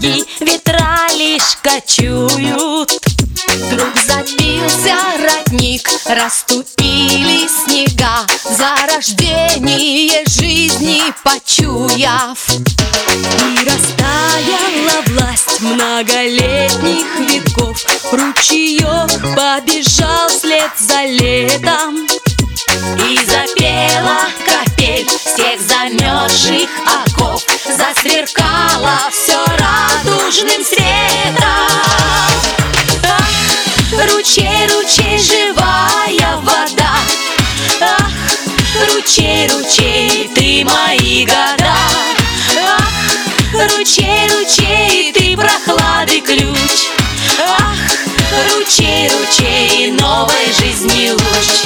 дороги ветра лишь кочуют. Вдруг забился родник, расступили снега, зарождение жизни почуяв. И растаяла власть многолетних веков, ручеек побежал вслед за летом. И запела капель с тех замерзших оков, засверкало все радужным светом. Ах, ручей, ручей, живая вода, ах, ручей, ручей, ты мои года. Ах, ручей, ручей, ты прохлады ключ. Ах, ручей, ручей, новой жизни луч.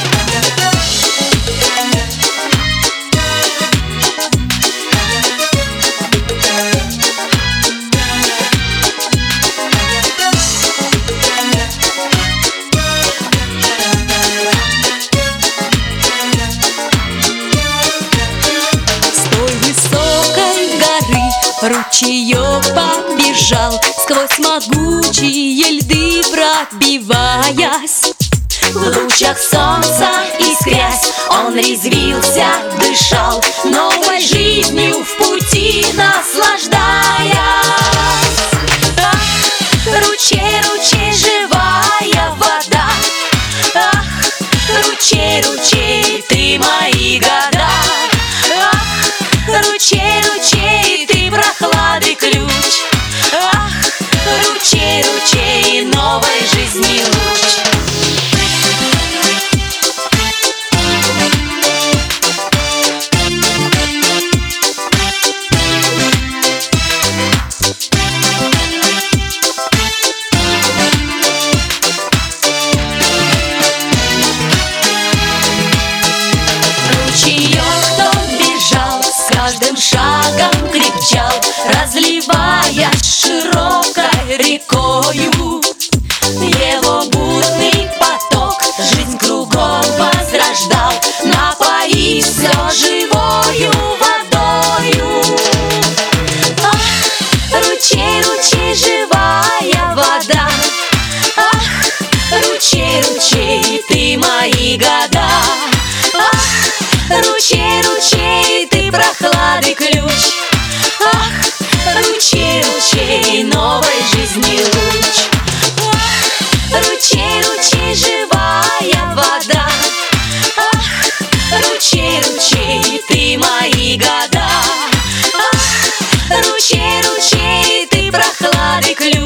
Ручеек побежал, сквозь могучие льды пробиваясь. В лучах солнца искрясь, он резвился, дышал, новой жизнью в пути наслаждаясь. Ах, ручей, ручей, живая вода, ах, ручей, ручей, ты мои года. Ах, ручей, ручей, ты прохлады ключ. Ах, ручей, ручей, новой жизни луч. Каждым шагом крепчал, разливаясь широкой рекою. Его бурный поток жизнь кругом возрождал, напоив все живою водою. Ах, ручей, ручей, живая вода, ах, ручей, ручей, ты мои года. Ах, ручей, ручей, ты прохлады ключ. Ах, ручей, ручей, новой жизни луч. Ах, ручей, ручей, живая вода, ах, ручей, ручей, ты мои года. Ах, ручей, ручей, ты прохлады ключ.